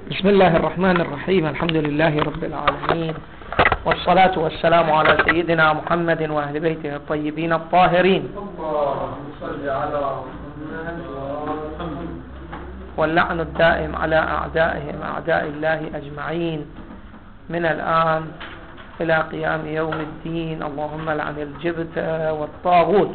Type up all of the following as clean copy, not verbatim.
بسم الله الرحمن الرحيم. الحمد لله رب العالمين، والصلاة والسلام على سيدنا محمد وأهل بيته الطيبين الطاهرين، واللعن الدائم على أعدائهم أعداء الله أجمعين من الآن إلى قيام يوم الدين. اللهم لعن الجبت والطاغوت.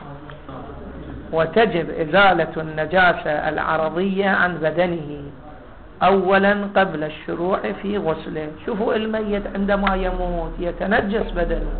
وتجب إزالة النجاسة العرضية عن بدنه أولا قبل الشروع في غسله. شوفوا الميت عندما يموت يتنجس بدنه،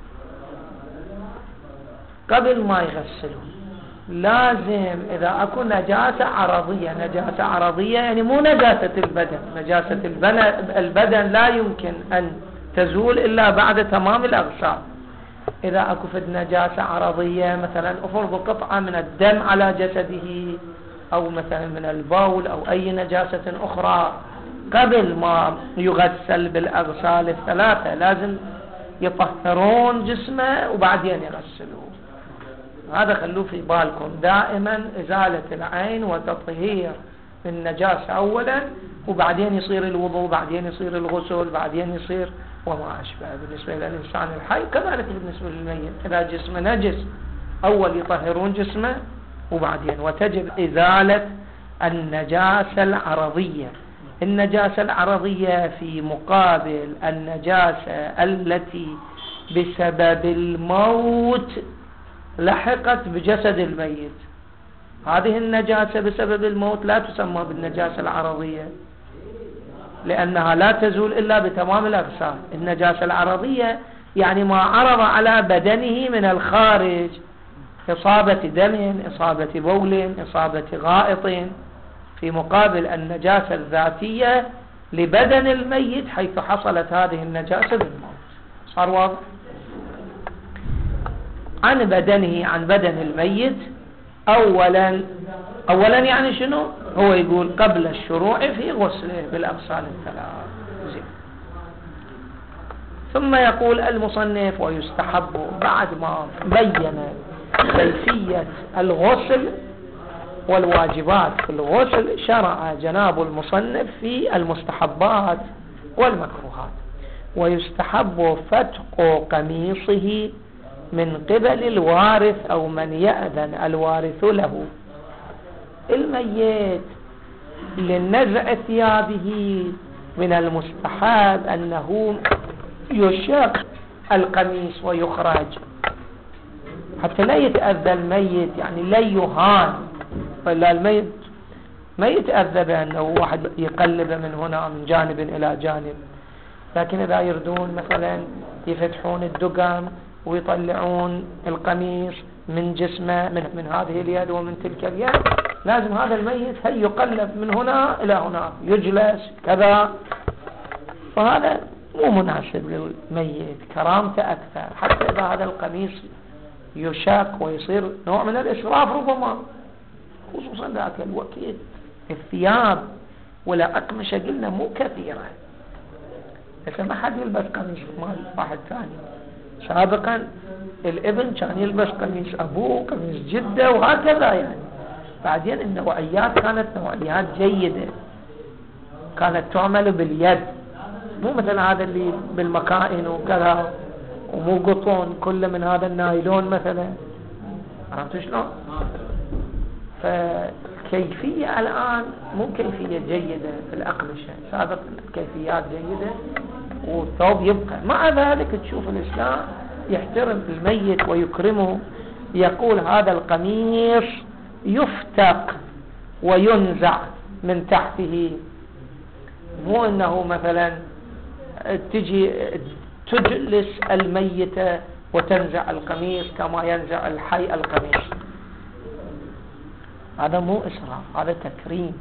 قبل ما يغسله لازم إذا أكون نجاسة عرضية يعني مو نجاسة البدن. نجاسة البدن لا يمكن أن تزول إلا بعد تمام الأغسال. إذا أكفت نجاسة عرضية، مثلا أفرض قطعة من الدم على جسده، أو مثلا من البول أو أي نجاسة أخرى، قبل ما يغسل بالأغسال الثلاثة لازم يطهرون جسمه وبعدين يغسلوه. هذا خلوه في بالكم دائما، إزالة العين وتطهير النجاسة أولا، وبعدين يصير الوضوء، بعدين يصير الغسل، بعدين يصير وما أشبه. بالنسبة للإنسان الحي كذلك بالنسبة للميت، إذا جسمه نجس أول يطهرون جسمه وبعدين. وتجب إزالة النجاسة العرضية. النجاسة العرضية في مقابل النجاسة التي بسبب الموت لحقت بجسد الميت. هذه النجاسة بسبب الموت لا تسمى بالنجاسة العرضية، لأنها لا تزول إلا بتمام الأغسال. النجاسة العرضية يعني ما عرض على بدنه من الخارج، إصابة دم، إصابة بول، إصابة غائط، في مقابل النجاسة الذاتية لبدن الميت حيث حصلت هذه النجاسة بالموت. صار واضح؟ عن بدنه، عن بدن الميت أولا يعني شنو؟ هو يقول قبل الشروع في غسله بالأغسال الثلاث. ثم يقول المصنف: ويستحب بعد ما بين كيفية الغسل والواجبات في الغسل، شرع جناب المصنف في المستحبات والمكروهات. ويستحب فتق قميصه من قبل الوارث أو من يأذن الوارث له. الميت لنزع ثيابه من المستحب أنه يشق القميص ويخرج حتى لا يتأذى الميت، يعني لا يهان. فلا الميت ما يتأذى بأنه واحد يقلب من هنا من جانب إلى جانب، لكن إذا يردون مثلا يفتحون الدقم ويطلعون القميص من جسمه، من هذه اليد ومن تلك اليد، لازم هذا الميت هي يقلب من هنا إلى هنا، يجلس كذا. فهذا مو مناسب للميت، كرامته أكثر. حتى إذا هذا القميص يشاق ويصير نوع من الإسراف ربما، خصوصا ذات الوقت الثياب ولا أقمشة قلنا مو كثيرة، لكن ما حد يلبس قميص مال واحد ثاني. سابقا الابن كان يلبس قميص أبوه، قميص جده، وهكذا يعني. بعدين النوعيات كانت نوعيات جيدة، كانت تعمل باليد، مو مثل هذا اللي بالمكائن وكذا، ومو قطن كله من هذا النايلون مثلا. عرفت شلون؟ فكيفية الآن مو كيفية جيدة في الأقمشة، سابقا كيفيات جيدة والثوب يبقى. مع ذلك تشوف الإسلام يحترم الميت ويكرمه، يقول هذا القميص يفتق وينزع من تحته، مو أنه مثلا تجي تجلس الميتة وتنزع القميص كما ينزع الحي القميص. هذا مو إسراف، هذا تكريم.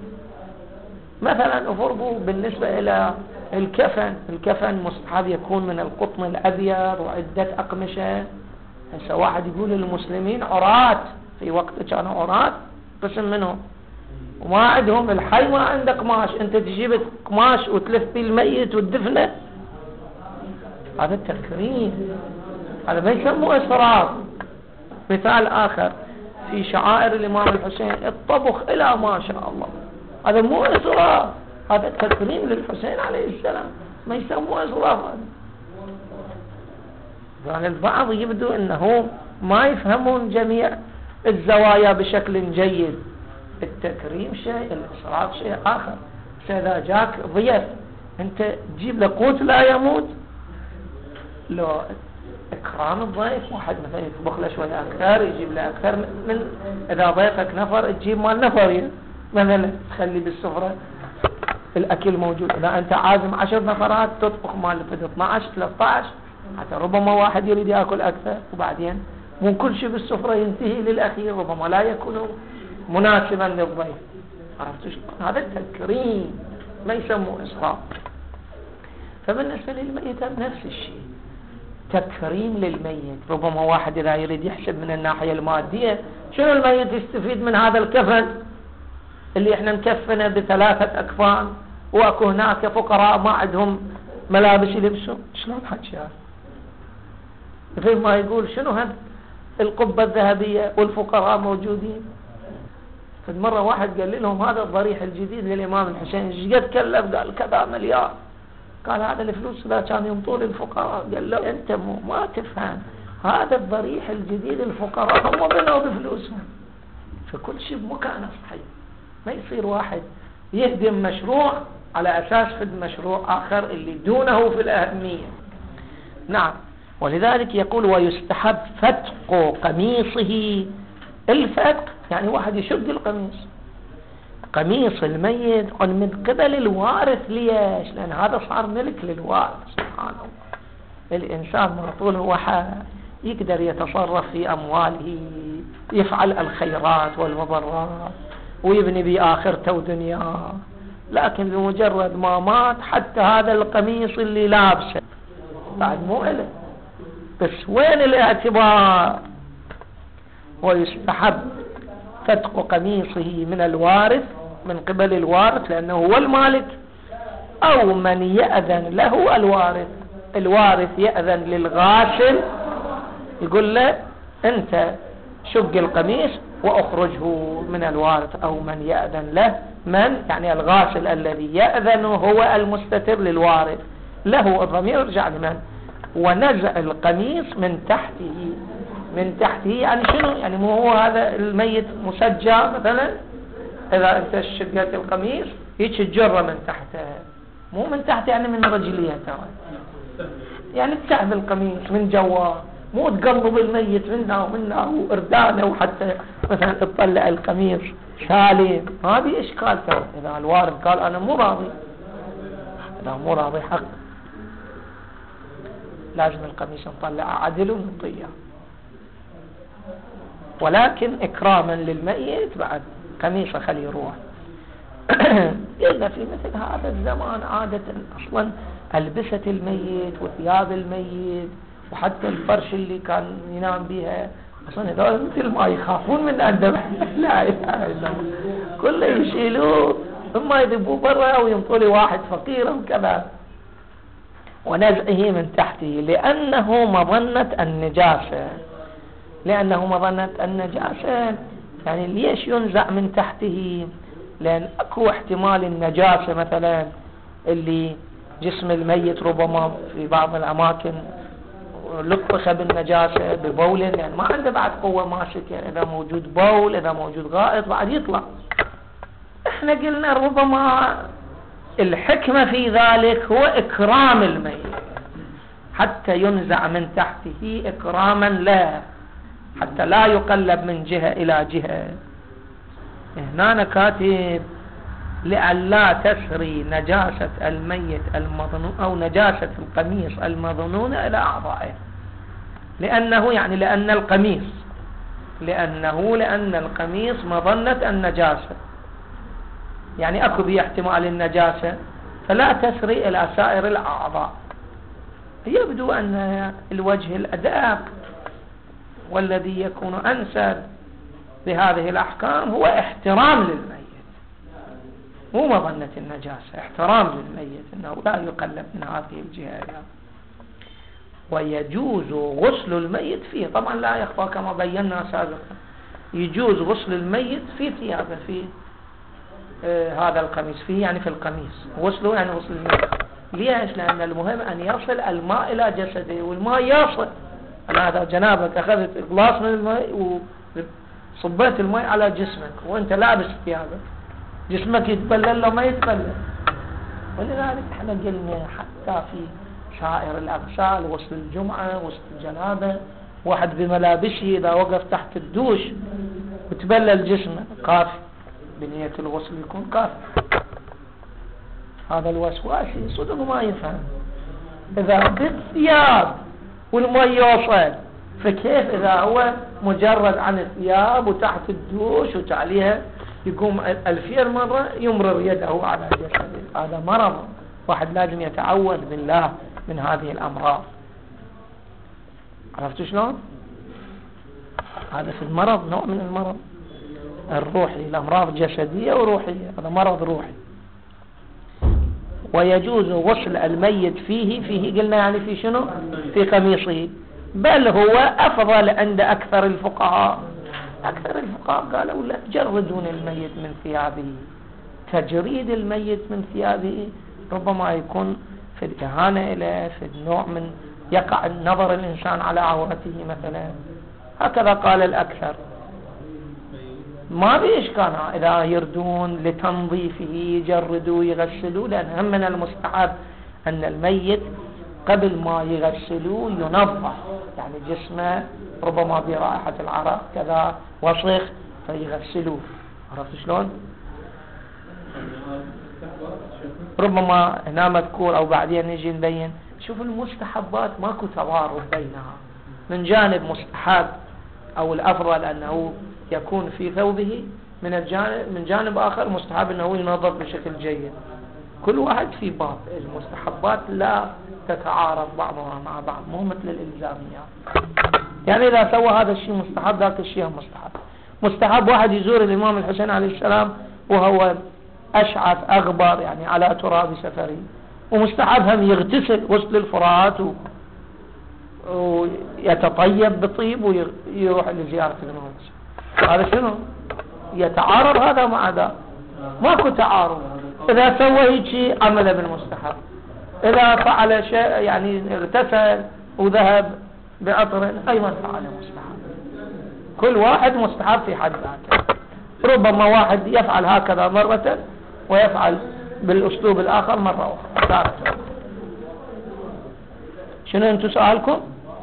مثلا أفرضوا بالنسبة إلى الكفن مستحب يكون من القطن الأبيض وعدة أقمشة. هسه واحد يقول المسلمين عراة، في وقت كانوا عراة قسم منهم وما عندهم الحي، ما عنده قماش، انت تجيب قماش وتلف فيه الميت وتدفنه. هذا التكريم، هذا ما يسموه إسراف. مثال آخر في شعائر الإمام الحسين الطبخ إلى ما شاء الله، هذا مو إسراف، هذا تكريم للحسين عليه السلام، ما يسموه إسراف. يعني البعض يبدو أنه ما يفهمون جميع الزوايا بشكل جيد. التكريم شيء، الإسراف شيء آخر. إذا جاك ضيف أنت تجيب له قوت لا يموت، لو إكرام الضيف واحد مثلا يطبخ له شوية أكثر، يجيب له أكثر من إذا ضيفك نفر تجيب مال نفر مثلا تخلي بالسفرة الأكل موجود. إذا أنت عازم 10 نفرات تطبخ مال 12 13، حتى ربما واحد يريد يأكل أكثر، وبعدين مو كل شيء بالسفرة ينتهي للأخير، ربما لا يكون مناسبا للضيف. عرفت شلون؟ هذا التكريم ما يسموه إسراف. فبالنسبة للميت نفس الشيء، تكريم للميت. ربما واحد إذا يريد يحسب من الناحية المادية، شنو الميت يستفيد من هذا الكفن اللي احنا نكفنه ب3 أكفان، واكو هناك فقراء ما عندهم ملابس يلبسوا؟ شلون حكي هذا؟ مثل ما يقول شنو هاد القبة الذهبية والفقراء موجودين. فمرة واحد قال لهم هذا الضريح الجديد للإمام الحسين ايش قد كلف؟ قال كذا مليار. قال هذا الفلوس لا كان ينطون الفقراء. قال له انت ما تفهم، هذا الضريح الجديد الفقراء هم بنوا بفلوسهم. فكل شيء بمكانه صحيح. ما يصير واحد يهدم مشروع على أساس فد مشروع آخر اللي دونه في الأهمية. نعم. ولذلك يقول ويستحب فتق قميصه. الفتق يعني واحد يشق القميص، قميص الميت من قبل الوارث. ليش؟ لأن هذا صار ملك للوارث. سبحان الله. الإنسان ما طول هو يقدر يتصرف في أمواله، يفعل الخيرات والمبرات ويبني بآخرته ودنياه، لكن بمجرد ما مات حتى هذا القميص اللي لابسه بعد مو إله. بس وين الاعتبار؟ ويستحب فتق قميصه من الوارث، من قبل الوارث لأنه هو المالك، أو من يأذن له الوارث. الوارث يأذن للغاسل، يقول له أنت شق القميص وأخرجه من الوارث، أو من يأذن له. من يعني الغاسل الذي يأذن هو المستتر للوارث، له الضمير يرجع لمن؟ ونزع القميص من تحته. من تحته يعني شنو؟ يعني مو هو هذا الميت مسجى مثلا، إذا أنت شقت القميص هيك تجره من تحته، مو من تحت يعني من رجليه ترى، يعني تسحب القميص من جواه، مو تقلب الميت منا ومنا وإردانه وحتى مثلا تطلع القميص سالم. هذه إشكال ترى. إذا الوارث قال أنا مو راضي، إذا مو راضي حق لازم القميص نطلع عدل ونطيه. ولكن إكراما للميت بعد قميصه خليه يروح. قلنا في مثل هذا الزمان عادة أصلا ألبسة الميت وثياب الميت وحتى الفرش اللي كان ينام بها أصلا هذول مثل ما يخافون من أن لا إله إلا الله، كله يشيلوه ثم يذبوه برا أو ينطوا لي واحد فقير وكذا. ونزعه من تحته لأنه مظنة النجاسة. لأنه مظنة النجاسة يعني ليش ينزع من تحته؟ لأن أكو احتمال النجاسة مثلا اللي جسم الميت ربما في بعض الأماكن لطخ بالنجاسة ببول، يعني ما عنده بعد قوة ماسكة، إذا موجود بول إذا موجود غائط بعد يطلع. احنا قلنا ربما الحكمة في ذلك هو إكرام الميت حتى ينزع من تحته إكراما له، حتى لا يقلب من جهة إلى جهة. هنا كاتب لئلا تسري نجاسة الميت المظنون أو نجاسة القميص المظنون إلى أعضائه. لأنه يعني لأن القميص مظنة النجاسة، يعني أكو به احتمال النجاسة، فلا تسري إلى سائر الأعضاء. يبدو أن الوجه الأدق والذي يكون أنسب بهذه الأحكام هو احترام للميت، مو مظنة النجاسة، احترام للميت أنه لا يقلب من هذه الجهة. ويجوز غسل الميت فيه، طبعا لا يخفى كما بينا سابقا، يجوز غسل الميت في ثيابه، في هذا القميص فيه يعني في القميص، غسله يعني غسل الميت. ليش؟ لأن المهم أن يصل الماء إلى جسده، والماء يصل. هذا جنابك أخذت غلاص من الماء وصبيت الماء على جسمك وأنت لابس ثيابك، جسمك يتبلل لو ما يتبلل. ولذلك احنا قلنا حتى في سائر الأغسال، غسل الجمعة، غسل الجنابة، واحد بملابسه إذا وقف تحت الدوش وتبلل جسمه كافي، بنية الغسل يكون كافي. هذا الوسواسي صدق ما يفهم. إذا بالثياب والماء يوصل، فكيف إذا هو مجرد عن الثياب وتحت الدوش وتعليها يقوم 2000 مرة يمرر يده على جسده؟ هذا مرض، واحد لازم يتعوذ بالله من هذه الأمراض. عرفت شلون؟ هذا في المرض نوع من المرض الروحي، الأمراض جسدية وروحية، هذا مرض روحي. ويجوز غسل الميت فيه قلنا يعني في شنو؟ في قميصه، بل هو أفضل عند أكثر الفقهاء. أكثر الفقهاء قالوا لا تجردون الميت من ثيابه. تجريد الميت من ثيابه ربما يكون في الإهانة إليه، في النوع من يقع نظر الإنسان على عورته مثلا، هكذا قال الأكثر. ما بإشكال إذا يردون لتنظيفه يجردوا يغسلوا، لأن هم من المستحب أن الميت قبل ما يغسلوا ينظف، يعني جسمه ربما برائحة العرق كذا وسخ فيغسلوه. عرفت شلون؟ ربما هنا مذكور أو بعدين نجي نبين. شوف المستحبات ماكو توارد بينها، من جانب مستحب أو الأفضل أنه يكون في ثوبه، من جانب آخر مستحب أنه ينظف بشكل جيد. كل واحد في باب. المستحبات لا تتعارض بعضها مع بعض، مو مثل الإلزاميات. يعني إذا سوى هذا الشيء مستحب ذاك الشيء مستحب. مستحب واحد يزور الإمام الحسين عليه السلام وهو أشعث أغبر يعني على تراب سفري، ومستحب هم يغتسل غسل الفرات ويتطيب بطيب ويروح لزيارة الإمام الحسين. هذا شنو؟ يتعارض هذا مع هذا؟ ماكو تعارض. إذا سوى هيك عمل بالمستحب، إذا فعل شيء يعني اغتسل وذهب بعطر أيضا فعل مستحب. كل واحد مستحب في حد ذاته. ربما واحد يفعل هكذا مرة ويفعل بالأسلوب الآخر مرة أخرى. شنو أنتم سؤالكم؟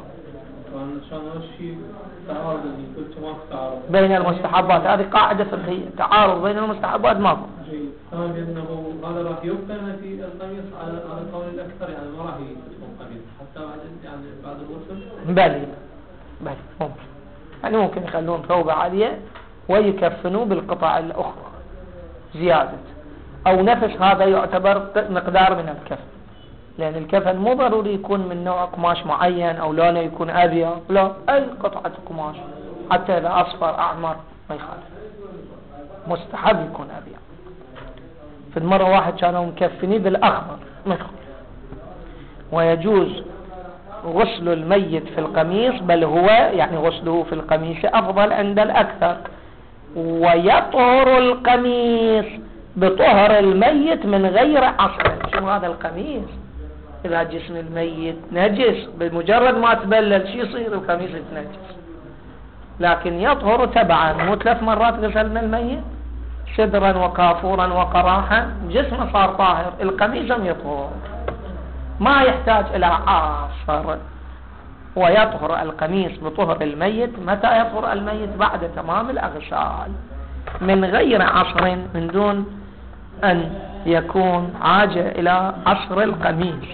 بين المستحبات، هذه قاعدة فقهية، تعارض بين المستحبات ماكو. هذا راح يبقى في القميص على قول الأكثر، يعني ما راح يكون قميص حتى بعد الغسل. بلي ممكن، يعني ممكن يخلون ثوبة عالية ويكفنوا بالقطع الأخرى زيادة، أو نفس هذا يعتبر مقدار من الكفن، لأن الكفن مو ضروري يكون من نوع قماش معين أو لونه يكون أبيض، لا، أي قطعة قماش حتى إذا أصفر أحمر ما يخالف، مستحب يكون أبيض. في المرة واحد كانوا مكفنين بالأخضر ما يخالف. ويجوز غسل الميت في القميص، بل هو يعني غسله في القميص أفضل عند الأكثر. ويطهر القميص بطهر الميت من غير عصر. شو هذا القميص؟ إذا جسم الميت نجس بمجرد ما تبلل شو يصير؟ القميص يتنجس. لكن يطهر تبعا، مو 3 مرات غسلنا الميت شدرا وكافورا وقراحا، جسمه صار طاهر، القميص يطهر ما يحتاج إلى عصر. ويطهر القميص بطهر الميت. متى يطهر الميت؟ بعد تمام الأغسال من غير عصر، من دون أن يكون حاجة إلى عصر القميص.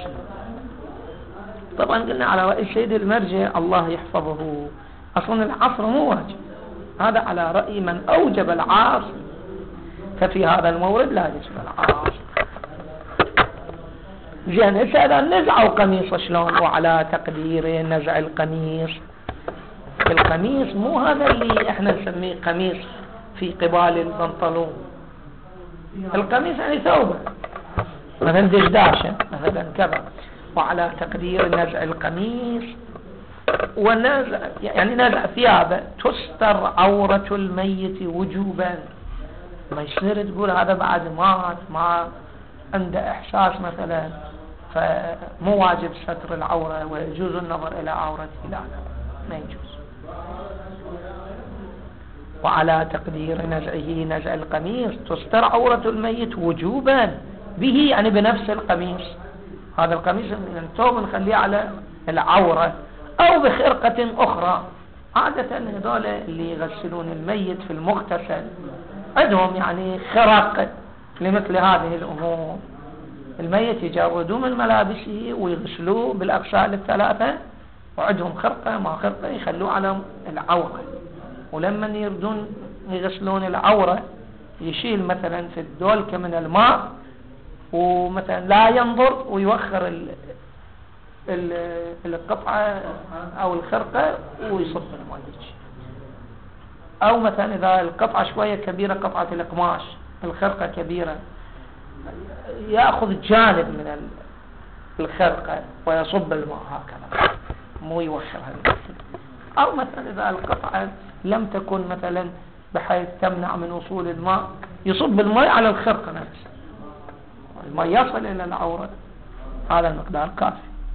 طبعا قلنا على رأي السيد المرجع الله يحفظه، أصلا العصر مو واجب، هذا على رأي من أوجب العصر، ففي هذا المورد لا يجب العصر. زين، هسه إذا نزعوا قميص شلون؟ وعلى تقدير نزع القميص. القميص مو هذا اللي احنا نسميه قميص في قبال البنطلون. القميص يعني ثوبه مثلا دشداشة مثلا كذا. وعلى تقدير نزع القميص ونزع يعني نزع ثيابه تستر عورة الميت وجوبا. ما يصير تقول هذا بعد مات ما عنده إحساس مثلا فمو واجب ستر العورة ويجوز النظر إلى عورته، لا ما يجوز. وعلى تقدير نزعه نزع القميص تستر عورة الميت وجوبا به، يعني بنفس القميص، هذا القميص الثوب نخليه على العورة، أو بخرقة أخرى. عادة هذول اللي يغسلون الميت في المغتسل عندهم يعني خرق لمثل هذه الأمور. الميت يجردوه من ملابسه ويغسلوه بالأغسال الثلاثة، وعندهم خرقة ما خرقة يخلوه على العورة، ولما يردون يغسلون العورة يشيل مثلا في الدولكة من الماء ومثلا لا ينظر ويوخر القطعة أو الخرقة ويصب الماء. أو مثلا إذا القطعة شوية كبيرة، قطعة القماش الخرقة كبيرة، يأخذ جانب من الخرقة ويصب الماء هكذا مو يوخرها. أو مثلا إذا القطعة لم تكن مثلا بحيث تمنع من وصول الماء يصب الماء على الخرقة نفسها، الماء يصل إلى العورة، هذا المقدار كافي.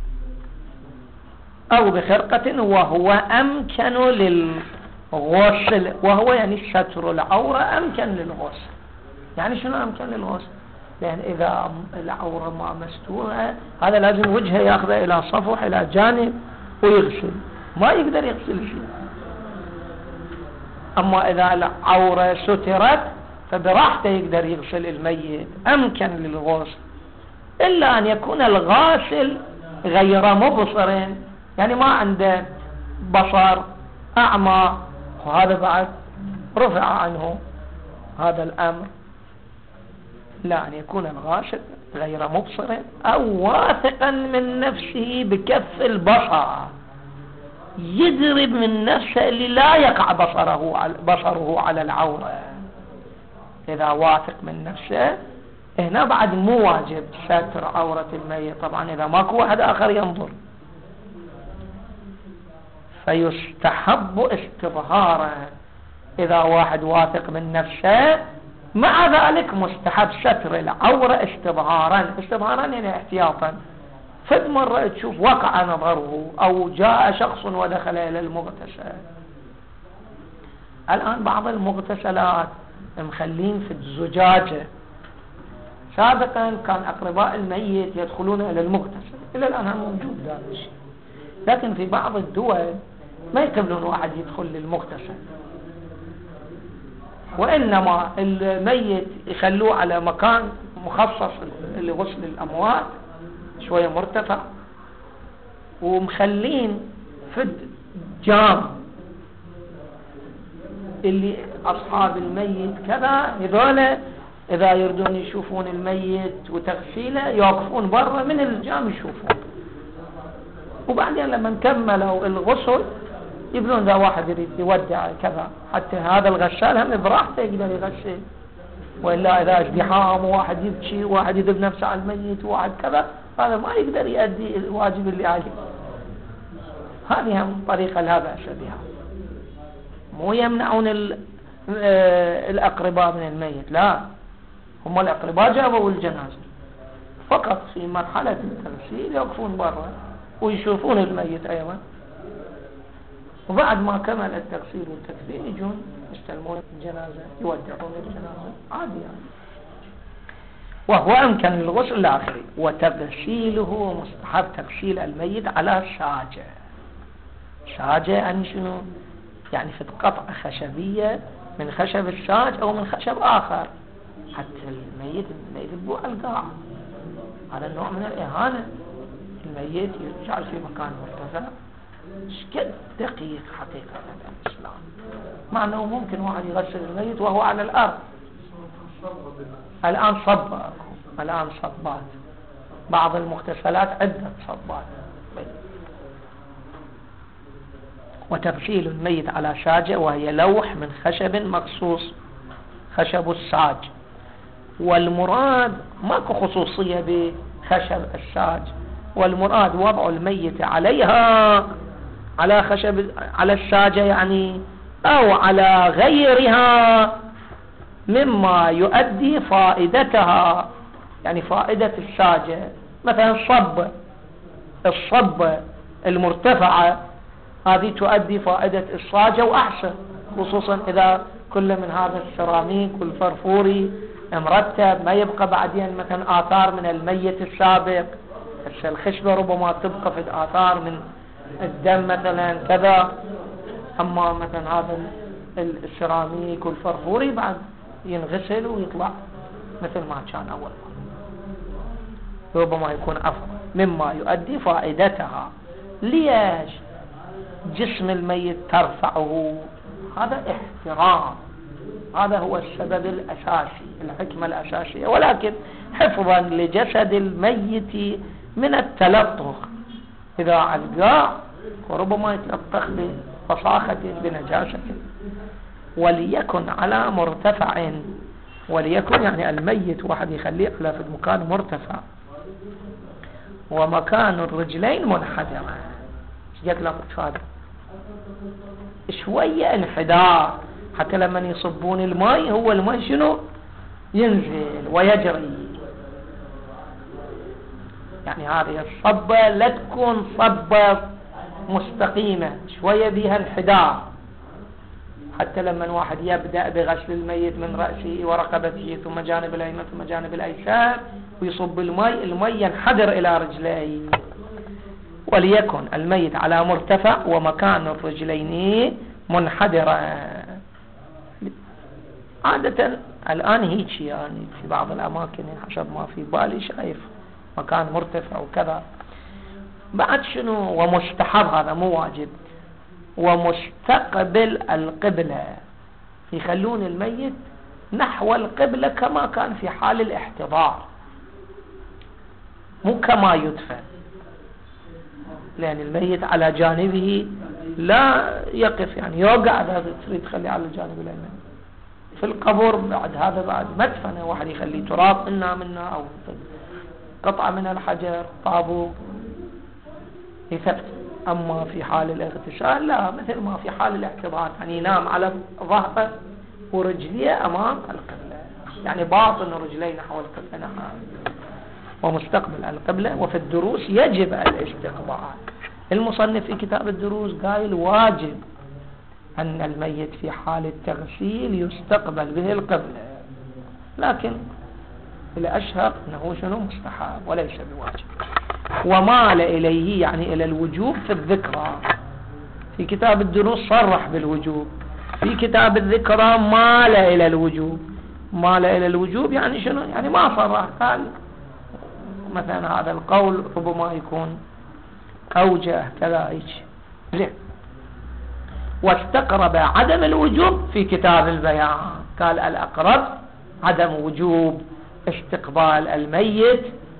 أو بخرقة وهو أمكن للغسل، وهو يعني ستر العورة أمكن للغسل. يعني شنو أمكن للغسل؟ لأن إذا العورة ما مستورة هذا لازم وجهه يأخذه إلى صفح إلى جانب ويغسل، ما يقدر يغسل شيء. أما إذا العورة سترت فبراحته يقدر يغسل الميت، أمكن للغسل، إلا أن يكون الغاسل غير مبصر، يعني ما عنده بصر، أعمى، وهذا بعد رفع عنه هذا الأمر. لا، أن يكون الغاسل غير مبصر أو واثقا من نفسه بكف البصر، يدرب من نفسه اللي لا يقع بصره على العورة. إذا واثق من نفسه هنا بعد مو واجب ستر عورة الميت، طبعا إذا ماكو واحد آخر ينظر. فيستحب استظهارا إذا واحد واثق من نفسه، مع ذلك مستحب ستر العورة استظهارا يعني احتياطا. فد مرة تشوف وقع نظره أو جاء شخص ودخل إلى المغتسل. الآن بعض المغتسلات مخلين في الزجاجة، سابقا كان أقرباء الميت يدخلون إلى المغتسل، إلى الآن موجود هذا الشيء، لكن في بعض الدول ما يقبلون واحد يدخل للمغتسل، وإنما الميت يخلوه على مكان مخصص لغسل الأموات شوية مرتفع، ومخلين في جام اللي أصحاب الميت كذا هذول إذا يردون يشوفون الميت وتغسيله يوقفون برا من الجام يشوفون، وبعدين لما نكملوا الغسل يبنون ذا واحد يريد يودع كذا، حتى هذا الغسال هم براحته يقدر يغسل، وإلا إذا ازدحام وواحد يبكي وواحد يذب نفسه على الميت وواحد كذا، هذا ما يقدر يؤدي الواجب اللي عليه. هذه هم طريقة لا بأس بها، مو يمنعون الأقرباء من الميت، لا، هم الأقرباء جابوا الجنازة، فقط في مرحلة التغسيل يوقفون برا ويشوفون الميت أيضا، وبعد ما كمل التغسيل والتكفين يجون يستلمون الجنازة يودعون الجنازة عادي يعني. وهو أمكن الغسل الآخري. وتغسيله مستحب تغسيل الميت على ساجة. ساجة يعني شنو؟ يعني في قطعة خشبية من خشب الساج أو من خشب آخر، حتى الميت ما يذبوه على القاع، هذا النوع من الإهانة. الميت يجعل في مكان مرتفع، شكل دقيق حقيقة الإسلام، مع أنه ممكن واحد يغسل الميت وهو على الأرض. الآن صبات، بعض المغتسلات عدة صبات. وتغسيل الميت على ساجة، وهي لوح من خشب مخصوص، خشب الساج، والمراد ماكو خصوصية بخشب الساج، والمراد وضع الميت عليها على خشب على الساجة يعني، أو على غيرها مما يؤدي فائدتها، يعني فائدة الساجة، مثلا الصبة المرتفعة هذه تؤدي فائدة الساجة وأحسن، خصوصا إذا كل من هذا السيراميك والفرفوري مرتب، ما يبقى بعدين مثلا آثار من الميت السابق. الخشبة ربما تبقى في آثار من الدم مثلا كذا، أما مثلا هذا السيراميك والفرفوري بعد ينغسل ويطلع مثل ما كان أول مرة، ربما يكون أفضل مما يؤدي فائدتها. ليش جسم الميت ترفعه؟ هذا احترام، هذا هو السبب الأساسي، الحكمة الأساسية، ولكن حفظا لجسد الميت من التلطخ. إذا علقاه وربما يتلطخ بفصاخة بنجاسة. وليكن على مرتفع، وليكن يعني الميت واحد يخليه على في مكان مرتفع، ومكان الرجلين منحدرة. يطلق هذا شوية انحدار، حتى لما يصبون الماء هو الماء شنو ينزل ويجري. يعني هذه الصبة لا تكون صبة مستقيمة، شوية بها انحدار، حتى لما واحد يبدأ بغسل الميت من رأسه ورقبته ثم جانب الأيمن ثم جانب الأيسار ويصب الماء ينحدر إلى رجليه. وليكن الميت على مرتفع ومكان الرجلين منحدرة. عادة الآن هيك يعني في بعض الأماكن حسب ما في بالي شايف مكان مرتفع وكذا. بعد شنو؟ ومستحب، هذا مو واجب، ومستقبل القبلة، يخلون الميت نحو القبلة كما كان في حال الاحتضار، مو كما يدفن، لأن الميت على جانبه لا يقف، يعني يوقع إذا تريد تخلي على الجانب الأيمن. في القبر بعد هذا بعد مدفنه واحد يخلي تراب منا أو قطعة من الحجر طابو يثبت. أما في حال الاغتسال لا، مثل ما في حال الاحتضار، يعني ينام على ظهره ورجليه أمام القبلة، يعني باطن رجليه نحو القبلة ومستقبل القبلة. وفي الدروس يجب الاستقبال. المصنف في كتاب الدروس قايل واجب أن الميت في حال التغسيل يستقبل به القبلة، لكن الأشهر أنه شنو مستحب وليس بواجب. ومال إليه يعني إلى الوجوب في الذكرى. في كتاب الدروس صرح بالوجوب، في كتاب الذكرى مال إلى الوجوب. مال إلى الوجوب يعني شنو؟ يعني ما صرح، قال مثلا هذا القول ربما يكون أوجه كذا هيك. واستقرب عدم الوجوب في كتاب البيان، قال الأقرب عدم وجوب استقبال الميت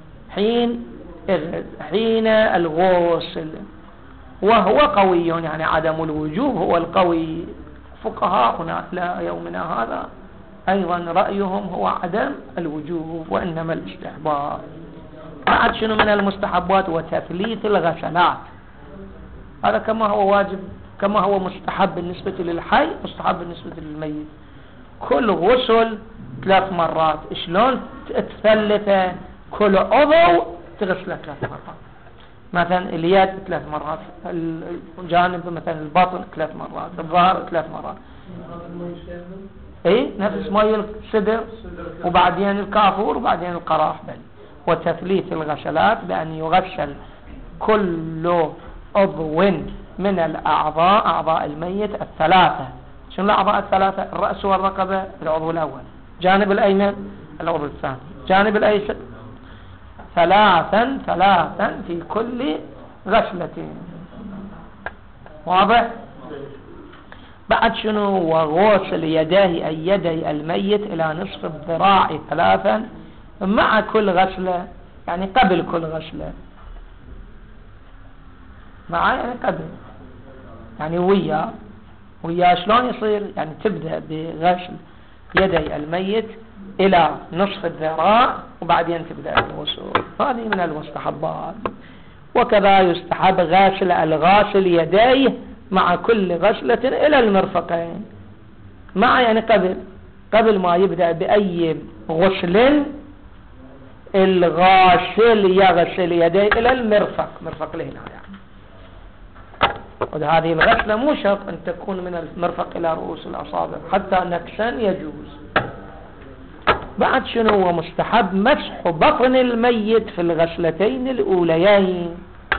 حين الغسل، وهو قوي، يعني عدم الوجوب هو القوي. فقهاؤنا لا يومنا هذا أيضا رأيهم هو عدم الوجوب وإنما الاستحباب. بعد شنو من المستحبات؟ وتثليث الغسلات، هذا كما هو واجب كما هو مستحب بالنسبة للحي مستحب بالنسبة للميت. كل غسل 3 مرات. شلون تثلثه؟ كل عضو تغسله 3 مرات، مثلا اليد 3 مرات، الجانب مثلا البطن 3 مرات، الظهر 3 مرات. اي نفس ماء الصدر وبعدين الكافور وبعدين القراحبل. وتثليث الغسلات بأن يغسل كل عضو من الأعضاء، أعضاء الميت 3. شنو الأعضاء 3؟ الرأس والرقبة العضو الأول، جانب الأيمن العضو الثاني، جانب الأيسر، 3 في كل غسلة. واضح؟ بعد شنو؟ وغسل يديه أي يدي الميت إلى نصف الذراع 3 مع كل غسلة، يعني قبل كل غسلة، مع يعني قبل، يعني ويا شلون يصير؟ يعني تبدأ بغسل يدي الميت إلى نصف الذراع وبعدين تبدأ الغسل. هذه من المستحبات. وكذا يستحب غسل الغاسل يديه مع كل غسلة إلى المرفقين، مع يعني قبل ما يبدأ بأي غسل الغاسل يغسل يديه إلى المرفق، مرفق لهنا يعني. وهذه الغسلة مو شرط أن تكون من المرفق إلى رؤوس الأصابع، حتى نكسا يجوز. بعد شنو هو مستحب؟ مسح بطن الميت في الغسلتين الأوليين.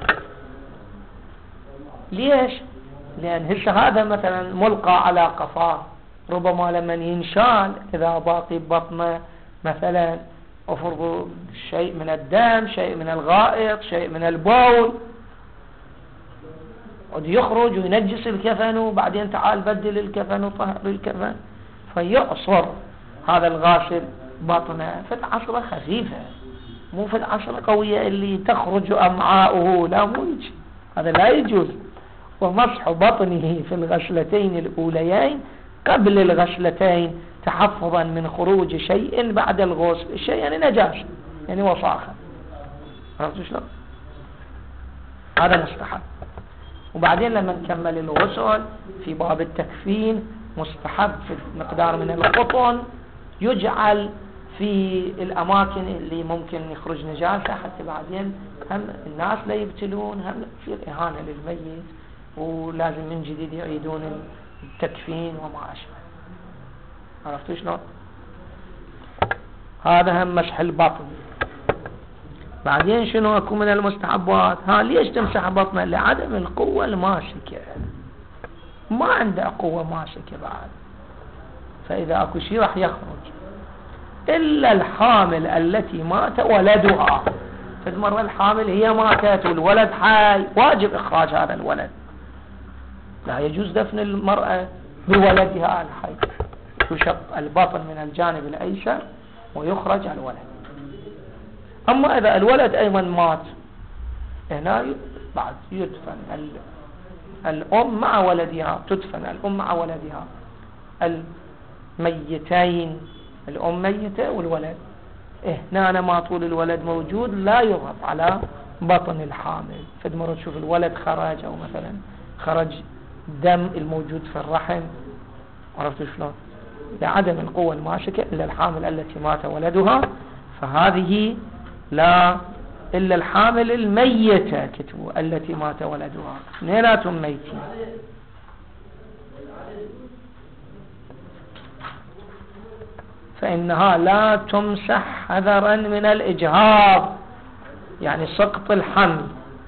ليش؟ لأن هسه هذا مثلا ملقى على قفاه، ربما لما ينشال إذا باقي بطنه مثلا أفرض شيء من الدم، شيء من الغائط، شيء من البول، يخرج وينجس الكفن، وبعدين تعال بدل الكفن وطهر الكفن، فيعصر هذا الغاسل بطنه في العصرة خفيفة، مو في العصرة قوية اللي تخرج أمعاؤه، لا مو يجي، هذا لا يجوز. ومسح بطنه في الغسلتين الأوليين قبل الغسلتين تحفظا من خروج شيء بعد الغسل. الشيء يعني نجاسة، يعني وصاخة، عرفت شلون؟ هذا مستحب. وبعدين لما نكمل الغسل في باب التكفين مستحب في مقدار من القطن يجعل في الأماكن اللي ممكن يخرج نجاسة، حتى بعدين هم الناس لا يبتلون، هم يصير إهانة للميت، ولازم من جديد يعيدون التكفين وما أشبه. عرفتوا شلون؟ هذا هم مسح البطن. بعدين شنو اكو من المستحبات؟ ليش تمسح بطنه؟ لعدم القوة الماسكة، ما عنده قوة ماسكة بعد، فإذا اكو شيء راح يخرج. إلا الحامل التي مات ولدها، فالمرة الحامل هي ماتت والولد حي، واجب إخراج هذا الولد، لا يجوز دفن المرأة بولدها الحي، يشق البطن من الجانب الأيسر ويخرج الولد. أما إذا الولد أيضا مات، هنا بعد يدفن الأم مع ولدها، تدفن الأم مع ولدها، الميتين، الأم ميتة والولد، هنا ما طول الولد موجود لا يضغط على بطن الحامل. فد مرة تشوف الولد خرج، أو مثلا خرج دم الموجود في الرحم، عرفتوا شلون؟ لعدم القوة الماسكة. إلا الحامل التي مات ولدها، فهذه لا، إلا الحامل الميتة كتبوا التي مات ولدها، اثنيناتهم ميتين. فإنها لا تمسح حذرا من الإجهاض، يعني سقط الحمل.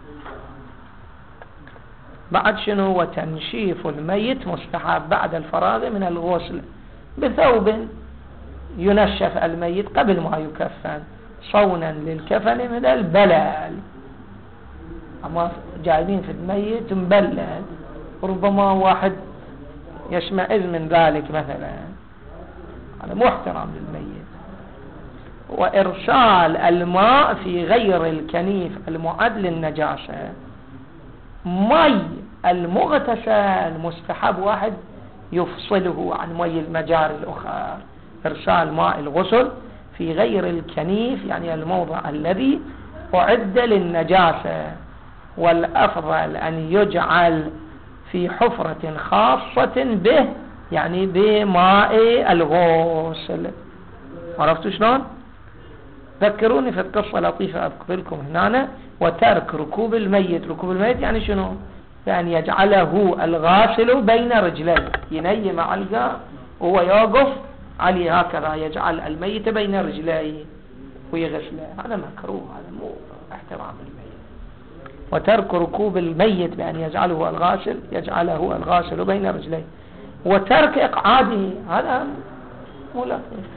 بعد شنو؟ وتنشيف الميت مستحب بعد الفراغ من الغسل بثوب ينشف الميت قبل ما يكفن، صونا للكفن من البلل. أما جايبين في الميت مبلل، ربما واحد يشمئز من ذلك مثلا، هذا محترم للميت. وإرسال الماء في غير الكنيف المعد للنجاسة. مي المغتسل مستحب واحد يفصله عن مي المجاري الأخرى. إرسال ماء الغسل في غير الكنيف يعني الموضع الذي أعد للنجاسة، والأفضل أن يجعل في حفرة خاصة به، يعني بماء الغسل. عرفتوا شلون؟ ذكروني في القصة لطيفة أذكر لكم هنا. وترك ركوب الميت، ركوب الميت يعني شنو؟ يعني يجعله الغاسل بين رجليه، ينيم علقة وهو يقف عليه هكذا، يجعل الميت بين رجليه ويغسله، هذا مكروه، هذا مو احترام الميت. وترك ركوب الميت بأن يجعله الغاسل بين رجليه. وترك إقعاده، هذا مو لطيف.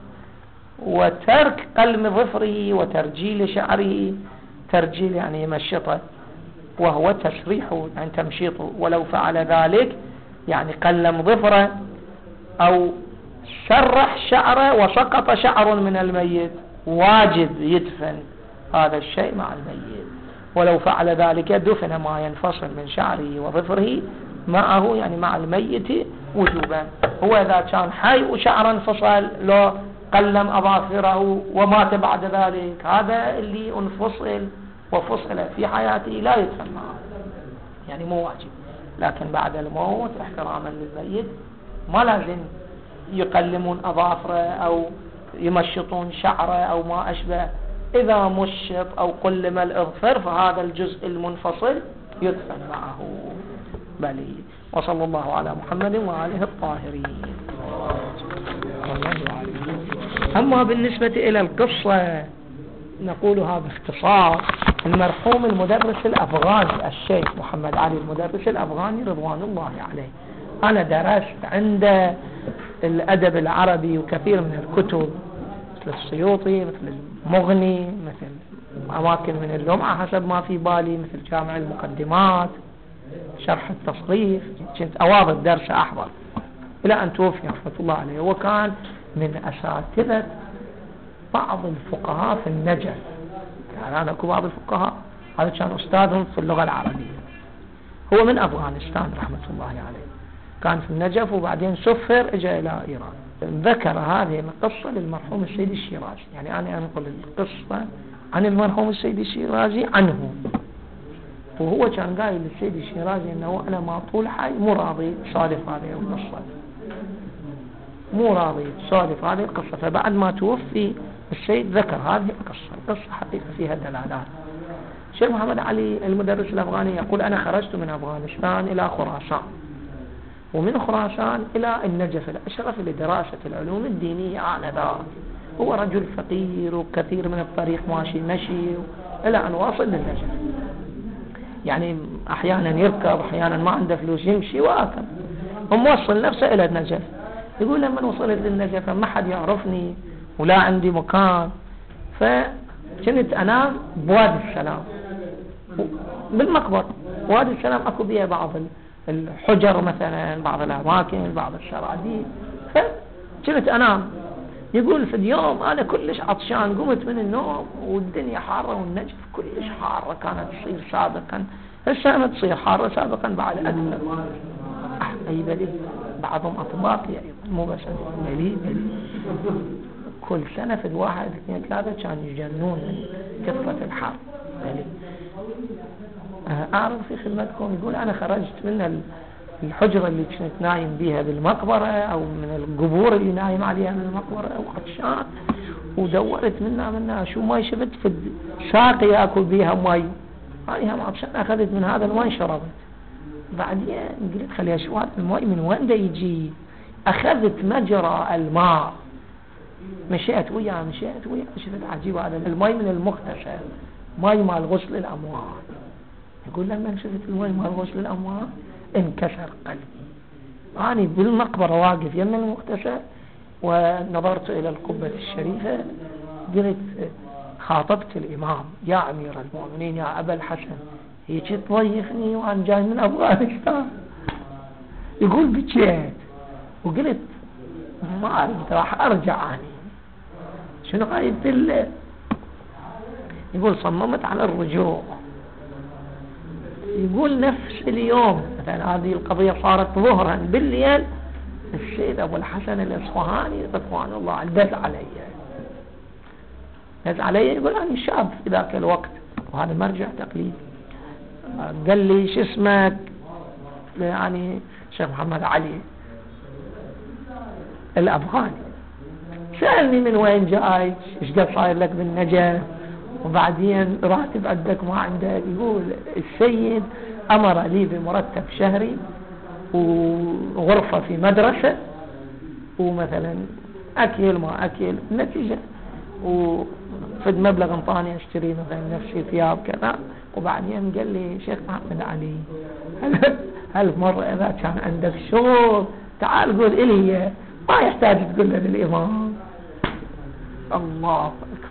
وترك قلم ظفره وترجيل شعره، ترجيل يعني يمشطه، وهو تسريحه يعني تمشيطه، ولو فعل ذلك يعني قلم ظفره أو سرح شعره وسقط شعر من الميت، واجب يدفن هذا الشيء مع الميت. ولو فعل ذلك دفن ما ينفصل من شعره وظفره معه، يعني مع الميت وجوبا. هو إذا كان حي وشعره انفصل، لو قلم أظافره ومات بعد ذلك، هذا اللي انفصل وفصل في حياته لا يدفن معه، يعني مو واجب. لكن بعد الموت احتراما للميت ما لازم يقلمون أظافره أو يمشطون شعره أو ما أشبه، إذا مشط أو قلم الأظفر فهذا الجزء المنفصل يدفن معه. بلي. وصلى الله على محمد وآله الطاهرين. أما بالنسبة إلى القصة نقولها باختصار. المرحوم المدرس الأفغاني الشيخ محمد علي المدرس الأفغاني رضوان الله عليه، أنا درست عنده الأدب العربي وكثير من الكتب مثل السيوطي، مثل المغني، مثل أماكن من اللمعة حسب ما في بالي، مثل جامع المقدمات، شرح التصريف. كنت أواظب درس أحضر إلى أن توفي رحمة الله عليه. وكان من أساتذة بعض الفقهاء في النجف، يعني أنا أكو بعض الفقهاء هذا كان أستاذهم في اللغة العربية. هو من أفغانستان رحمة الله عليه، كان في النجف وبعدين سفر إجا إلى إيران. ذكر هذه القصة للمرحوم السيد الشيرازي، يعني أنا أنقل القصة عن المرحوم السيد الشيرازي عنه. وهو كان قايل للسيد الشيرازي أنه أنا ما طول حي مو راضي صادف هذه القصة، مو راضي صادف هذه القصة. فبعد ما توفي السيد ذكر هذه القصة حقيقة فيها دلالات. الشيخ محمد علي المدرس الأفغاني يقول أنا خرجت من أفغانستان إلى خراسان، ومن خراسان إلى النجف الأشرف لدراسة العلوم الدينية آنذاك. هو رجل فقير وكثير من الطريق ماشي مشي إلى أن واصل للنجف، يعني أحيانا يركب أحيانا ما عنده فلوس يمشي وهكذا. وموصل نفسه إلى النجف. يقول لما وصلت للنجف ما حد يعرفني ولا عندي مكان، فكنت أنام بوادي السلام بالمقبرة. وادي السلام أكو بيها بعض الحجر مثلا، بعض الأماكن، بعض السراديب، فكنت أنام. يقول في اليوم أنا كلش عطشان، قمت من النوم والدنيا حارة والنجف كلش حارة كانت تصير سابقا، هسه تصير حارة سابقا بعد أكثر. أي بلي بعضهم أطباقي مو بس بلي كل سنة في الواحد اثنين ثلاثة كانوا يجنون من كثرة الحر. بلي أعرف في خدمتكم. يقول أنا خرجت من الحجرة اللي كنت نايم بيها بالمقبرة أو من القبور اللي نايم عليها من المقبرة وعطشان، ودورت منا شو ماي شفت في ساقي أكل بيها ماي، أنا هم عطشان أخذت من هذا الماء شربت. بعدين قلت خليها شو هذا الماء من وين دا يجي. أخذت مجرى الماء، مشيت وياه شفت عجيب هذا الماء من المغتسل، ماء مال غسل الأموات. يقول لما شفت الماء مال غسل الأموات انكسر قلبي. أنا بالمقبرة واقف يم المغتسل ونظرت إلى القبة الشريفة، قلت خاطبت الإمام يا أمير المؤمنين يا أبا الحسن، هيك تضيفني وأنا جاي من أفغانستان. يقول بكيت وقلت ما أعرف راح أرجع أنا شنو قايد بالله. يقول صممت على الرجوع. يقول نفس اليوم مثلا هذه القضية صارت ظهرا بالليل، السيد أبو الحسن الإصفهاني رضوان الله دز علي يقول أنا شاب في ذاك الوقت وهذا مرجع تقليدي. قال لي شو اسمك؟ يعني شيخ محمد علي الأفغاني. سألني من وين جاي، ايش قد صاير لك بالنجف، وبعدين راتب عندك ما عندك. يقول السيد أمر لي بمرتب شهري وغرفة في مدرسة ومثلا أكل ما أكل نتيجة، وفد مبلغ انطاني اشتري مثلا نفسي ثياب كذا. وبعدين قال لي شيخ محمد علي هل مرة إذا كان عندك شغل تعال قول إلي، ما يحتاج تقول للإمام. الله أكبر.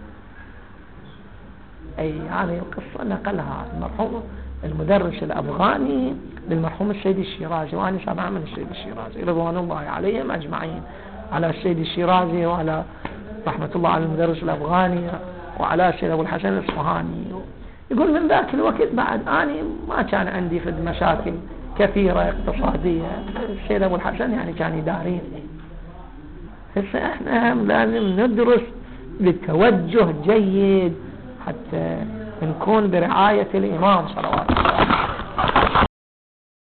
أي يعني القصة نقلها المرحوم المدرس الأفغاني للمرحوم السيد الشيرازي، وأنا سامع من السيد الشيرازي رضوان الله عليهم أجمعين، على السيد الشيرازي وعلى رحمة الله على المدرس الأفغاني وعلى السيد أبو الحسن الإصفهاني. يقول من ذاك الوقت بعد أنا ما كان عندي في مشاكل كثيرة اقتصادية. السيد أبو الحسن يعني كان يدارين. هسه احنا لازم ندرس بتوجه جيد حتى نكون برعاية الإمام صلوات الله